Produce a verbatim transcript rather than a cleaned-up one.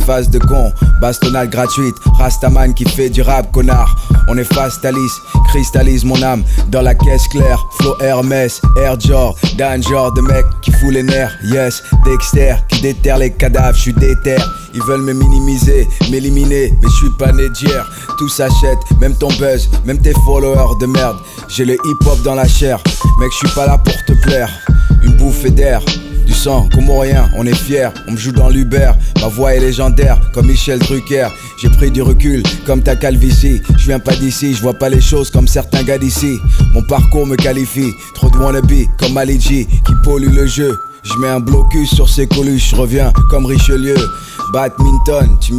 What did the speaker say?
face de con, bastonnade gratuite, Rastaman qui fait du rap, connard. On est fastalis, cristallise mon âme dans la caisse claire. Flow Hermès, Air Jor, Dan genre de mec qui fout les nerfs. Yes, Dexter qui déterre les cadavres, j'suis déter. Ils veulent me minimiser, m'éliminer, mais j'suis pas né d'hier. Tout s'achète, même ton buzz, même tes followers de merde. J'ai le hip-hop dans la chair, mec j'suis pas là pour te plaire. Une bouffée d'air, du sang, comorien, on est fiers, on me joue dans l'Uber. Ma voix est légendaire, comme Michel Drucker. J'ai pris du recul, comme ta calvitie. Je viens pas d'ici, je vois pas les choses comme certains gars d'ici. Mon parcours me qualifie, trop de wannabe, comme Ali G, qui pollue le jeu. Je mets un blocus sur ces coluches, je reviens comme Richelieu. Badminton, tu